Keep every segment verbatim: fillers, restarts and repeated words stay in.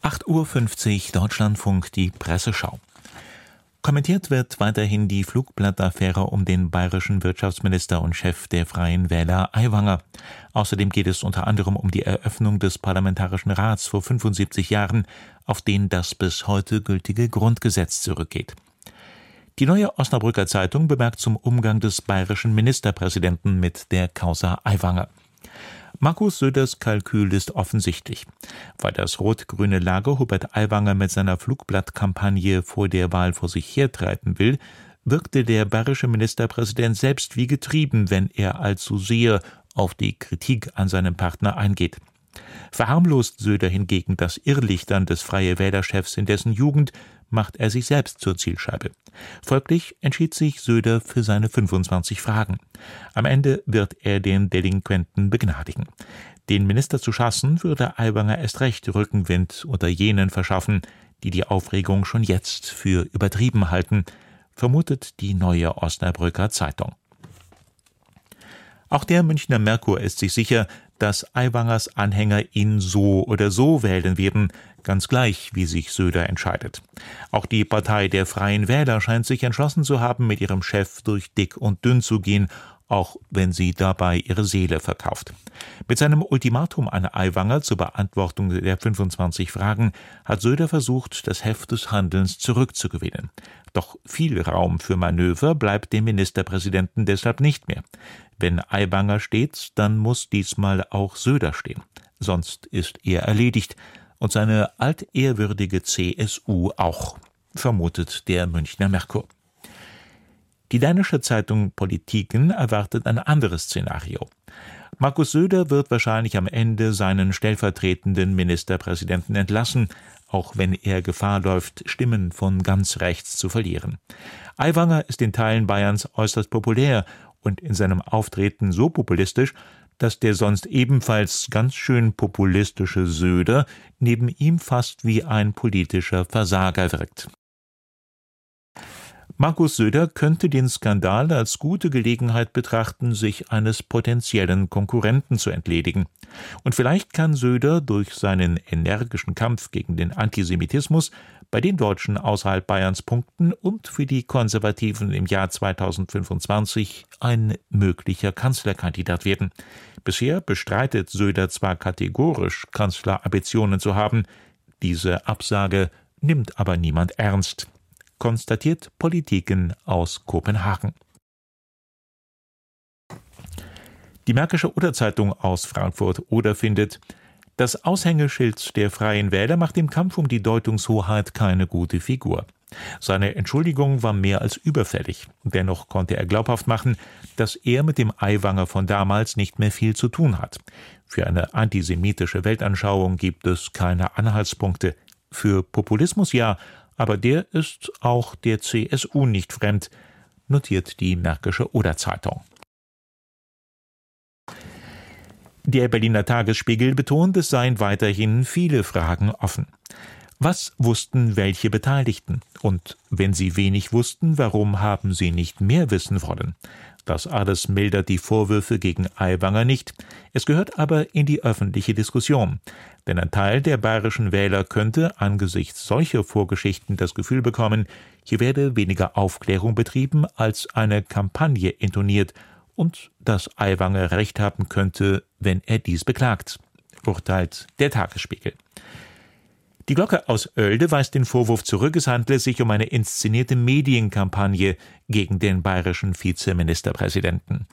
acht Uhr fünfzig Deutschlandfunk, die Presseschau. Kommentiert wird weiterhin die Flugblattaffäre um den bayerischen Wirtschaftsminister und Chef der Freien Wähler Aiwanger. Außerdem geht es unter anderem um die Eröffnung des Parlamentarischen Rats vor fünfundsiebzig Jahren, auf den das bis heute gültige Grundgesetz zurückgeht. Die Neue Osnabrücker Zeitung bemerkt zum Umgang des bayerischen Ministerpräsidenten mit der Causa Aiwanger. Markus Söders Kalkül ist offensichtlich. Weil das rot-grüne Lager Hubert Aiwanger mit seiner Flugblattkampagne vor der Wahl vor sich hertreiben will, wirkte der bayerische Ministerpräsident selbst wie getrieben, wenn er allzu sehr auf die Kritik an seinem Partner eingeht. Verharmlost Söder hingegen das Irrlichtern des Freie Wähler-Chefs in dessen Jugend, macht er sich selbst zur Zielscheibe. Folglich entschied sich Söder für seine fünfundzwanzig Fragen. Am Ende wird er den Delinquenten begnadigen. Den Minister zu schassen, würde Aiwanger erst recht Rückenwind unter jenen verschaffen, die die Aufregung schon jetzt für übertrieben halten, vermutet die Neue Osnabrücker Zeitung. Auch der Münchner Merkur ist sich sicher, dass Aiwangers Anhänger ihn so oder so wählen werden, ganz gleich, wie sich Söder entscheidet. Auch die Partei der Freien Wähler scheint sich entschlossen zu haben, mit ihrem Chef durch dick und dünn zu gehen, auch wenn sie dabei ihre Seele verkauft. Mit seinem Ultimatum an Aiwanger zur Beantwortung der fünfundzwanzig Fragen hat Söder versucht, das Heft des Handelns zurückzugewinnen. Doch viel Raum für Manöver bleibt dem Ministerpräsidenten deshalb nicht mehr. Wenn Aiwanger steht, dann muss diesmal auch Söder stehen. Sonst ist er erledigt. Und seine altehrwürdige C S U auch, vermutet der Münchner Merkur. Die dänische Zeitung Politiken erwartet ein anderes Szenario. Markus Söder wird wahrscheinlich am Ende seinen stellvertretenden Ministerpräsidenten entlassen, auch wenn er Gefahr läuft, Stimmen von ganz rechts zu verlieren. Aiwanger ist in Teilen Bayerns äußerst populär und in seinem Auftreten so populistisch, dass der sonst ebenfalls ganz schön populistische Söder neben ihm fast wie ein politischer Versager wirkt. Markus Söder könnte den Skandal als gute Gelegenheit betrachten, sich eines potenziellen Konkurrenten zu entledigen. Und vielleicht kann Söder durch seinen energischen Kampf gegen den Antisemitismus bei den Deutschen außerhalb Bayerns punkten und für die Konservativen im Jahr zweitausendfünfundzwanzig ein möglicher Kanzlerkandidat werden. Bisher bestreitet Söder zwar kategorisch, Kanzlerambitionen zu haben, diese Absage nimmt aber niemand ernst, konstatiert Politiken aus Kopenhagen. Die Märkische Oder-Zeitung aus Frankfurt-Oder findet, das Aushängeschild der Freien Wähler macht im Kampf um die Deutungshoheit keine gute Figur. Seine Entschuldigung war mehr als überfällig. Dennoch konnte er glaubhaft machen, dass er mit dem Aiwanger von damals nicht mehr viel zu tun hat. Für eine antisemitische Weltanschauung gibt es keine Anhaltspunkte. Für Populismus ja, aber der ist auch der C S U nicht fremd, notiert die Märkische Oder-Zeitung. Der Berliner Tagesspiegel betont, es seien weiterhin viele Fragen offen. Was wussten welche Beteiligten? Und wenn sie wenig wussten, warum haben sie nicht mehr wissen wollen? Das alles mildert die Vorwürfe gegen Aiwanger nicht. Es gehört aber in die öffentliche Diskussion. Denn ein Teil der bayerischen Wähler könnte angesichts solcher Vorgeschichten das Gefühl bekommen, hier werde weniger Aufklärung betrieben als eine Kampagne intoniert und dass Aiwanger recht haben könnte, wenn er dies beklagt, urteilt der Tagesspiegel. Die Glocke aus Oelde weist den Vorwurf zurück, es handle sich um eine inszenierte Medienkampagne gegen den bayerischen Vizeministerpräsidenten.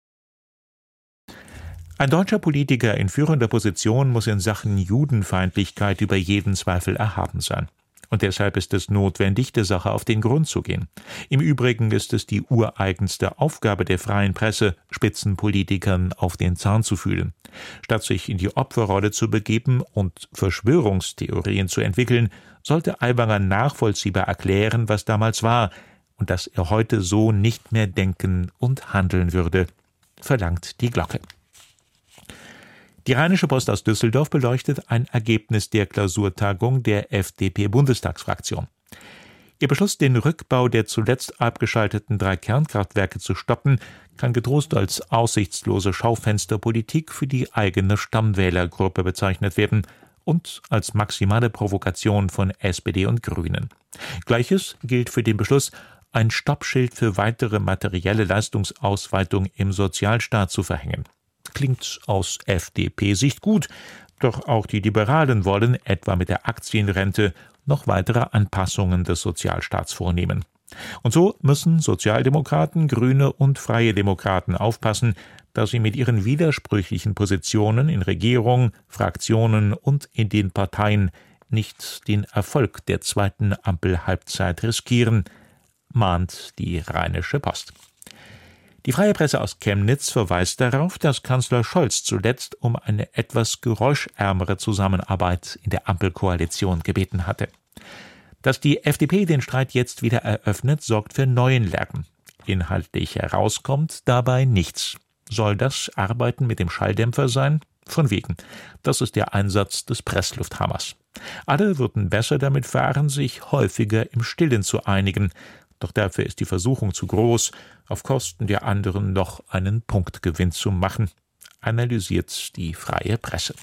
Ein deutscher Politiker in führender Position muss in Sachen Judenfeindlichkeit über jeden Zweifel erhaben sein. Und deshalb ist es notwendig, der Sache auf den Grund zu gehen. Im Übrigen ist es die ureigenste Aufgabe der freien Presse, Spitzenpolitikern auf den Zahn zu fühlen. Statt sich in die Opferrolle zu begeben und Verschwörungstheorien zu entwickeln, sollte Aiwanger nachvollziehbar erklären, was damals war und dass er heute so nicht mehr denken und handeln würde, verlangt die Glocke. Die Rheinische Post aus Düsseldorf beleuchtet ein Ergebnis der Klausurtagung der F D P-Bundestagsfraktion. Ihr Beschluss, den Rückbau der zuletzt abgeschalteten drei Kernkraftwerke zu stoppen, kann getrost als aussichtslose Schaufensterpolitik für die eigene Stammwählergruppe bezeichnet werden und als maximale Provokation von S P D und Grünen. Gleiches gilt für den Beschluss, ein Stoppschild für weitere materielle Leistungsausweitung im Sozialstaat zu verhängen. Klingt aus F D P-Sicht gut, doch auch die Liberalen wollen, etwa mit der Aktienrente, noch weitere Anpassungen des Sozialstaats vornehmen. Und so müssen Sozialdemokraten, Grüne und Freie Demokraten aufpassen, dass sie mit ihren widersprüchlichen Positionen in Regierung, Fraktionen und in den Parteien nicht den Erfolg der zweiten Ampelhalbzeit riskieren, mahnt die Rheinische Post. Die Freie Presse aus Chemnitz verweist darauf, dass Kanzler Scholz zuletzt um eine etwas geräuschärmere Zusammenarbeit in der Ampelkoalition gebeten hatte. Dass die F D P den Streit jetzt wieder eröffnet, sorgt für neuen Lärm. Inhaltlich herauskommt dabei nichts. Soll das Arbeiten mit dem Schalldämpfer sein? Von wegen. Das ist der Einsatz des Presslufthammers. Alle würden besser damit fahren, sich häufiger im Stillen zu einigen. Doch dafür ist die Versuchung zu groß, auf Kosten der anderen noch einen Punktgewinn zu machen, analysiert die Freie Presse.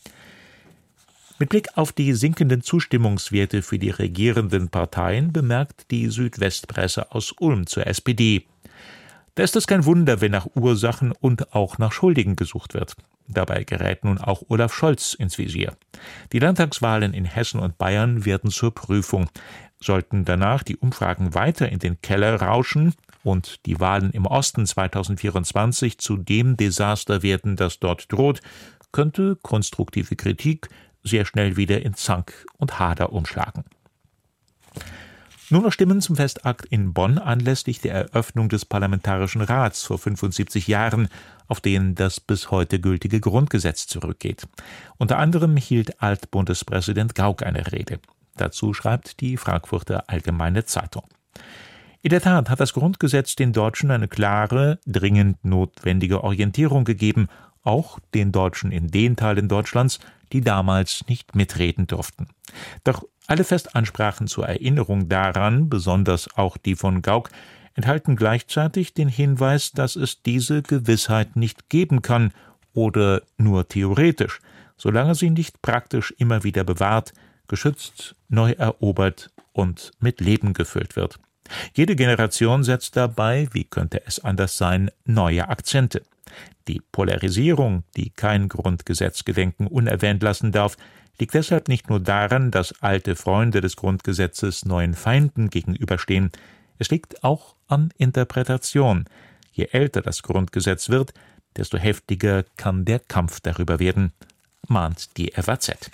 Mit Blick auf die sinkenden Zustimmungswerte für die regierenden Parteien bemerkt die Südwestpresse aus Ulm zur S P D. Da ist es kein Wunder, wenn nach Ursachen und auch nach Schuldigen gesucht wird. Dabei gerät nun auch Olaf Scholz ins Visier. Die Landtagswahlen in Hessen und Bayern werden zur Prüfung. Sollten danach die Umfragen weiter in den Keller rauschen und die Wahlen im Osten zweitausendvierundzwanzig zu dem Desaster werden, das dort droht, könnte konstruktive Kritik sehr schnell wieder in Zank und Hader umschlagen. Nur noch Stimmen zum Festakt in Bonn anlässlich der Eröffnung des Parlamentarischen Rats vor fünfundsiebzig Jahren, auf den das bis heute gültige Grundgesetz zurückgeht. Unter anderem hielt Altbundespräsident Gauck eine Rede. Dazu schreibt die Frankfurter Allgemeine Zeitung. In der Tat hat das Grundgesetz den Deutschen eine klare, dringend notwendige Orientierung gegeben, auch den Deutschen in den Teilen Deutschlands, die damals nicht mitreden durften. Doch alle Festansprachen zur Erinnerung daran, besonders auch die von Gauck, enthalten gleichzeitig den Hinweis, dass es diese Gewissheit nicht geben kann oder nur theoretisch, solange sie nicht praktisch immer wieder bewahrt, geschützt, neu erobert und mit Leben gefüllt wird. Jede Generation setzt dabei, wie könnte es anders sein, neue Akzente. Die Polarisierung, die kein Grundgesetzgedenken unerwähnt lassen darf, liegt deshalb nicht nur daran, dass alte Freunde des Grundgesetzes neuen Feinden gegenüberstehen, es liegt auch an Interpretation. Je älter das Grundgesetz wird, desto heftiger kann der Kampf darüber werden, mahnt die F A Z.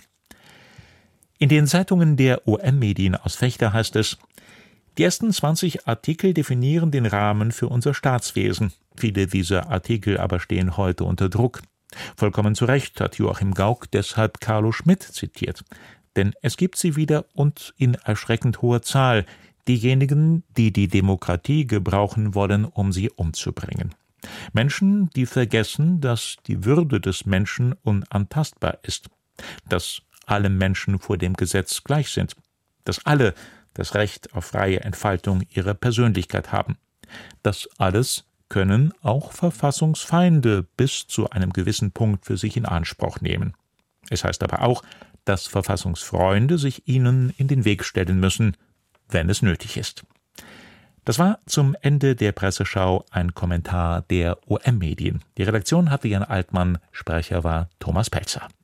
In den Zeitungen der O M-Medien aus Vechta heißt es: Die ersten zwanzig Artikel definieren den Rahmen für unser Staatswesen. Viele dieser Artikel aber stehen heute unter Druck. Vollkommen zu Recht hat Joachim Gauck deshalb Carlo Schmitt zitiert. Denn es gibt sie wieder und in erschreckend hoher Zahl, diejenigen, die die Demokratie gebrauchen wollen, um sie umzubringen. Menschen, die vergessen, dass die Würde des Menschen unantastbar ist, dass alle Menschen vor dem Gesetz gleich sind, dass alle das Recht auf freie Entfaltung ihrer Persönlichkeit haben. Das alles können auch Verfassungsfeinde bis zu einem gewissen Punkt für sich in Anspruch nehmen. Es heißt aber auch, dass Verfassungsfreunde sich ihnen in den Weg stellen müssen, wenn es nötig ist. Das war zum Ende der Presseschau ein Kommentar der O M-Medien. Die Redaktion hatte Jan Altmann, Sprecher war Thomas Pelzer.